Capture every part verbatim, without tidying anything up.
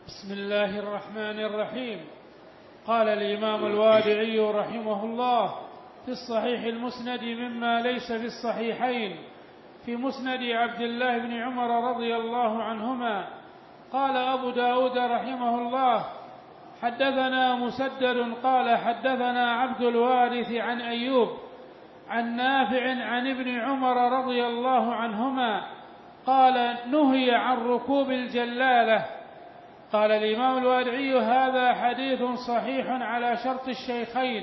بسم الله الرحمن الرحيم. قال الإمام الوادعي رحمه الله في الصحيح المسند مما ليس في الصحيحين في مسند عبد الله بن عمر رضي الله عنهما. قال أبو داود رحمه الله حدثنا مسدد قال حدثنا عبد الوارث عن أيوب عن نافع عن ابن عمر رضي الله عنهما قال نهي عن ركوب الجلالة. قال الإمام الوادعي هذا حديث صحيح على شرط الشيخين.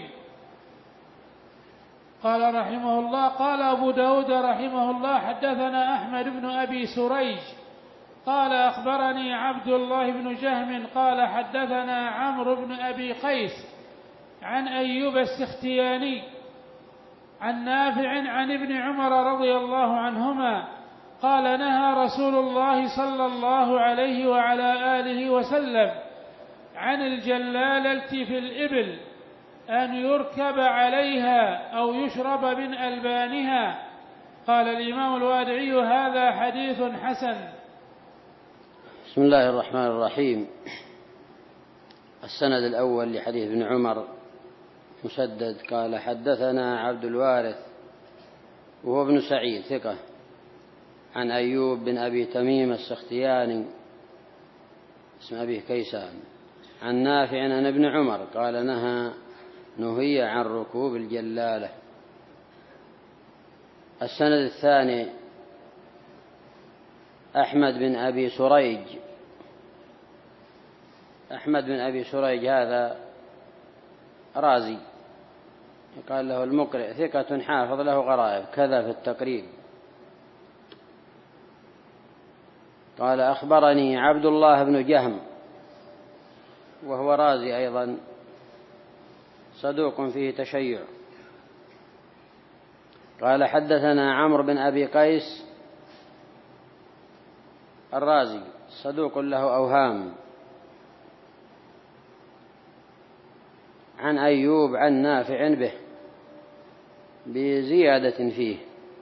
قال رحمه الله قال أبو داود رحمه الله حدثنا أحمد بن أبي سريج قال أخبرني عبد الله بن جهم قال حدثنا عمرو بن أبي قيس عن أيوب السختياني عن نافع عن ابن عمر رضي الله عنهما قال نهى رسول الله صلى الله عليه وعلى آله وسلم عن الجلالة في الإبل أن يركب عليها أو يشرب من ألبانها. قال الإمام الوادعي هذا حديث حسن. بسم الله الرحمن الرحيم. السند الأول لحديث ابن عمر مسدد قال حدثنا عبد الوارث وهو ابن سعيد ثقة عن أيوب بن أبي تميم السختياني اسم أبيه كيسان عن نافع عن ابن عمر قال نهى نهي عن ركوب الجلالة. السند الثاني أحمد بن أبي سريج. أحمد بن أبي سريج هذا رازي قال له المقرئ ثقة حافظ له غرائب كذا في التقريب. قال أخبرني عبد الله بن جهم وهو رازي أيضا صدوق فيه تشيع. قال حدثنا عمرو بن أبي قيس الرازي صدوق له أوهام عن أيوب عن نافع به بزيادة فيه.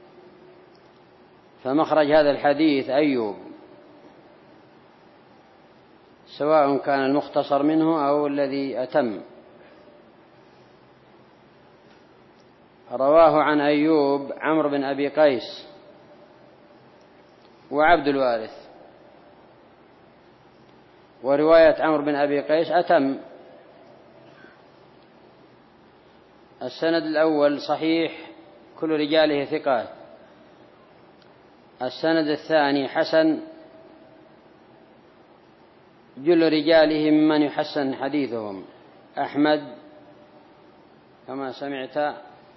فمخرج هذا الحديث أيوب سواء كان المختصر منه أو الذي أتم. رواه عن أيوب عمرو بن أبي قيس وعبد الوارث، ورواية عمرو بن أبي قيس أتم. السند الأول صحيح كل رجاله ثقات. السند الثاني حسن جل رجاله ممن يحسن حديثهم. أحمد كما سمعت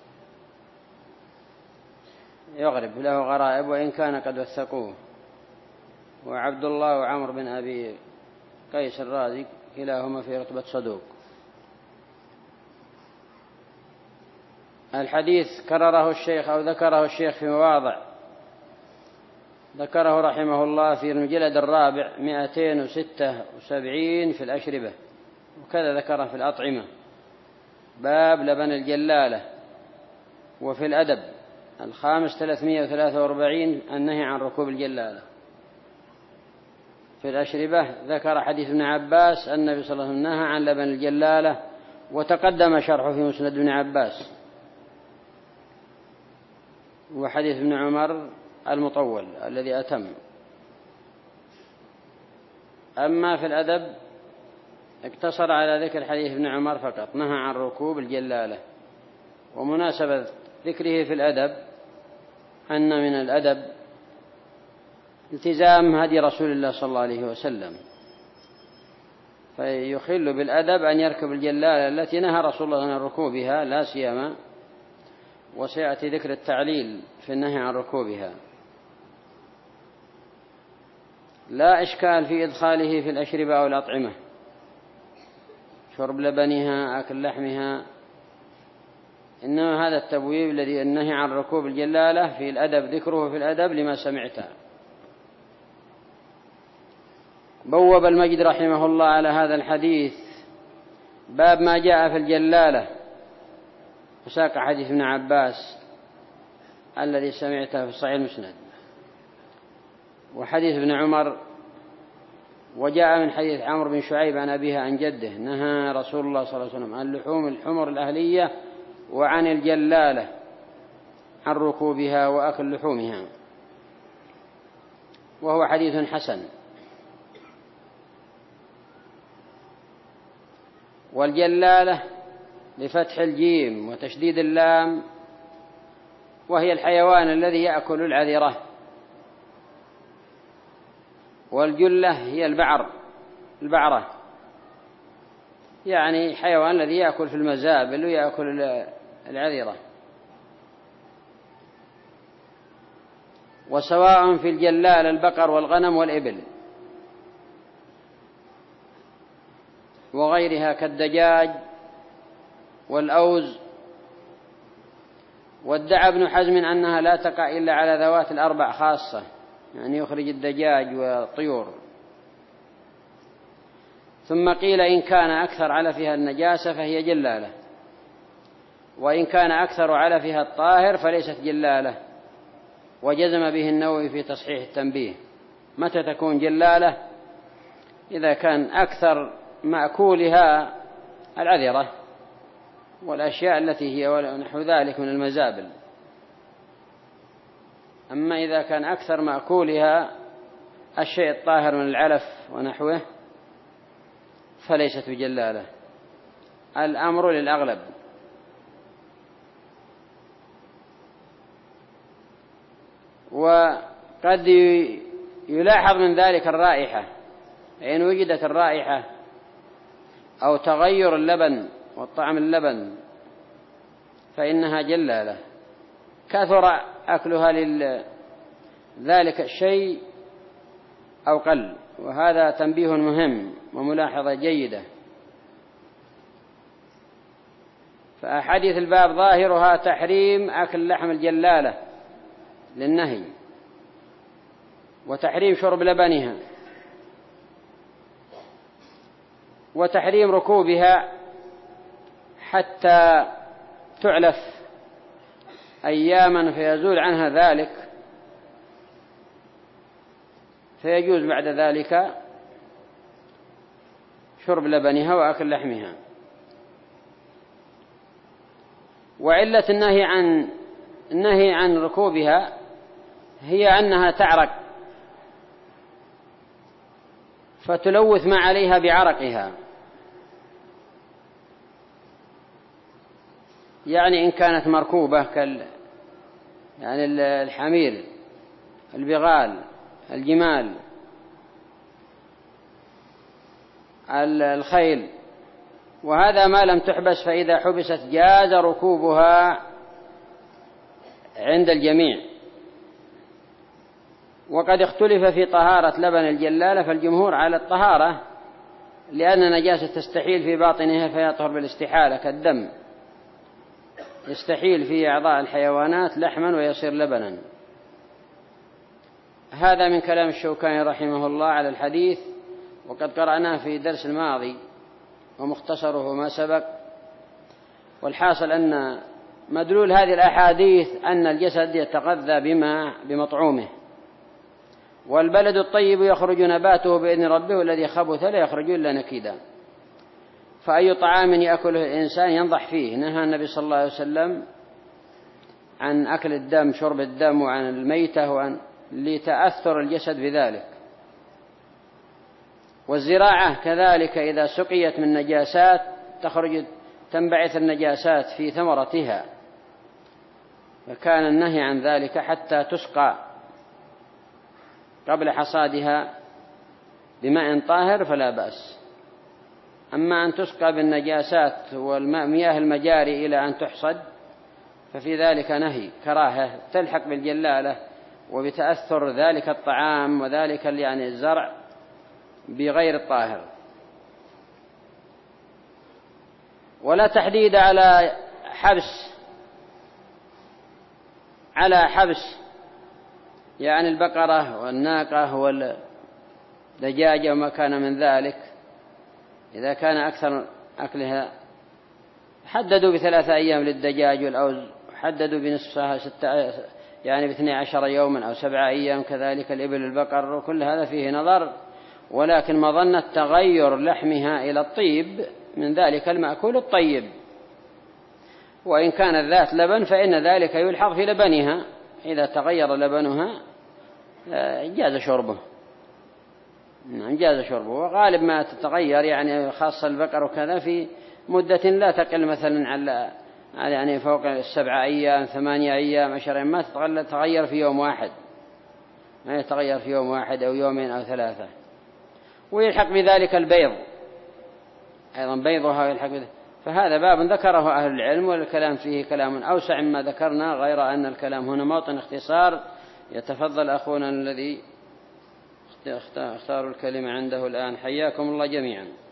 يغرب له غرائب وإن كان قد وثقوه. وعبد الله وعمر بن أبي قيس الرازي كلاهما في رتبة صدوق. الحديث كرره الشيخ أو ذكره الشيخ في مواضع، ذكره رحمه الله في المجلد الرابع مئتين وستة وسبعين في الأشربة، وكذا ذكره في الأطعمة باب لبن الجلالة، وفي الأدب الخامس ثلاثمائة وثلاثة وأربعين النهي عن ركوب الجلالة. في الأشربة ذكر حديث ابن عباس النبي صلى الله عليه وسلم نهى عن لبن الجلالة، وتقدم شرحه في مسند ابن عباس. وحديث ابن عمر المطول الذي أتم. أما في الأدب اقتصر على ذكر حديث ابن عمر فقط نهى عن ركوب الجلالة. ومناسبة ذكره في الأدب أن من الأدب التزام هدي رسول الله صلى الله عليه وسلم، فيخل بالأدب أن يركب الجلالة التي نهى رسول الله عن ركوبها لا سيما، وسيأتي ذكر التعليل في النهي عن ركوبها. لا إشكال في إدخاله في الأشربة أو الأطعمة، شرب لبنها أكل لحمها، إنما هذا التبويب الذي النهي عن ركوب الجلالة في الأدب ذكره في الأدب لما سمعته. بوب المجد رحمه الله على هذا الحديث باب ما جاء في الجلالة، وساق حديث ابن عباس الذي سمعته في صحيح المسند. وحديث ابن عمر وجاء من حديث عمرو بن شعيب عن أبيه عن جده نهى رسول الله صلى الله عليه وسلم عن لحوم الحمر الأهلية وعن الجلالة عن ركوبها وأكل لحومها، وهو حديث حسن. والجلالة بفتح الجيم وتشديد اللام، وهي الحيوان الذي يأكل العذرة، والجلة هي البعر البعرة، يعني حيوان الذي يأكل في المزابل ويأكل العذرة. وسواء في الجلال البقر والغنم والإبل وغيرها كالدجاج والأوز. وادعى ابن حزم أنها لا تقع إلا على ذوات الأربع خاصة، يعني يخرج الدجاج والطيور. ثم قيل إن كان أكثر علفها النجاسة فهي جلالة، وإن كان أكثر علفها الطاهر فليست جلالة. وجزم به النووي في تصحيح التنبيه. متى تكون جلالة؟ إذا كان أكثر مأكولها العذرة والأشياء التي هي ونحو ذلك من المزابل. أما إذا كان أكثر مأكولها الشيء الطاهر من العلف ونحوه فليست بجلالة. الأمر للأغلب. وقد يلاحظ من ذلك الرائحة، إن وجدت الرائحة أو تغير اللبن والطعم اللبن فإنها جلالة، كثر أكلها لذلك الشيء أو قل. وهذا تنبيه مهم وملاحظة جيدة. فأحاديث الباب ظاهرها تحريم أكل لحم الجلالة للنهي، وتحريم شرب لبنها، وتحريم ركوبها حتى تعلف أياما فيزول عنها ذلك، فيجوز بعد ذلك شرب لبنها وأكل لحمها. وعلة النهي عن النهي عن ركوبها هي أنها تعرق فتلوث ما عليها بعرقها، يعني إن كانت مركوبة كال يعني الحمير، البغال، الجمال، الخيل، وهذا ما لم تحبس، فإذا حبست جاز ركوبها عند الجميع. وقد اختلف في طهارة لبن الجلالة، فالجمهور على الطهارة، لأن نجاسة تستحيل في باطنها فيطهر بالاستحالة كالدم، يستحيل في أعضاء الحيوانات لحما ويصير لبنا. هذا من كلام الشوكاني رحمه الله على الحديث، وقد قرأناه في درس الماضي ومختصره ما سبق. والحاصل أن مدلول هذه الأحاديث أن الجسد يتغذى بما بمطعومه، والبلد الطيب يخرج نباته بإذن ربه، والذي خبث لا يخرج إلا نكدا. فأي طعام يأكله الإنسان ينضح فيه. نهى النبي صلى الله عليه وسلم عن أكل الدم، شرب الدم، وعن الميتة، وعن لتأثر الجسد بذلك. والزراعة كذلك إذا سقيت من نجاسات تخرج تنبعث النجاسات في ثمرتها، فكان النهي عن ذلك حتى تسقى قبل حصادها بماء طاهر فلا بأس. أما أن تسقى بالنجاسات والمياه المجاري إلى أن تحصد ففي ذلك نهي كراهة تلحق بالجلالة، وبتأثر ذلك الطعام وذلك يعني الزرع بغير الطاهر. ولا تحديد على حبس على حبس يعني البقرة والناقة والدجاجة وما كان من ذلك. إذا كان أكثر أكلها حددوا بثلاثة أيام للدجاج والأوز، حددوا بنصفها ستة يعني باثني عشر يوما أو سبعة أيام، كذلك الإبل البقر، وكل هذا فيه نظر. ولكن مظنة تغير لحمها إلى الطيب من ذلك المأكول الطيب. وإن كانت ذات لبن فإن ذلك يلحظ في لبنها، إذا تغير لبنها جاز شربه، جاز شربه. وغالب ما تتغير يعني خاصة البقر وكذا في مدة لا تقل مثلا على يعني فوق السبعة أيام ثمانية أيام عشر أيام، ما تتغير في يوم واحد، ما يتغير في يوم واحد أو يومين أو ثلاثة. ويلحق بذلك البيض أيضا، بيضها يلحق بذلك. فهذا باب ذكره أهل العلم، والكلام فيه كلام أوسع مما ذكرنا، غير أن الكلام هنا موطن اختصار. يتفضل أخونا الذي اختار الكلمة عنده الآن، حياكم الله جميعا.